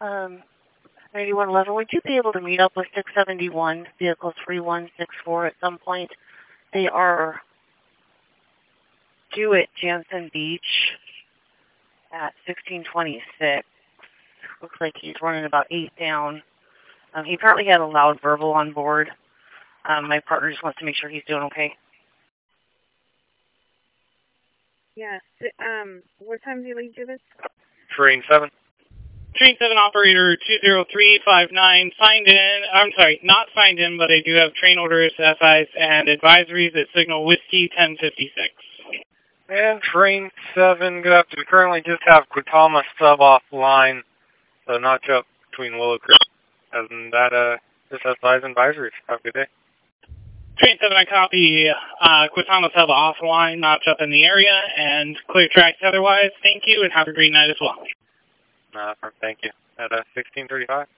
9111, would you be able to meet up with 671, vehicle 3164 at some point? They are due at Jansen Beach at 1626. Looks like he's running about 8 down. He apparently had a loud verbal on board. My partner just wants to make sure he's doing okay. Yes. What time do you leave, David? Train 7. Train 7 operator 20359 signed in. I'm sorry, not signed in, but I do have train orders, SIs, and advisories at signal whiskey 1056. And Train 7, good afternoon. We currently just have Quitama sub offline, so notch up between Willow Creek. Other than that, just SIs and advisories. Have a good day. Train 7, I copy. Quitama sub offline, notch up in the area, and clear tracks otherwise. Thank you, and have a great night as well. Thank you. At 1635.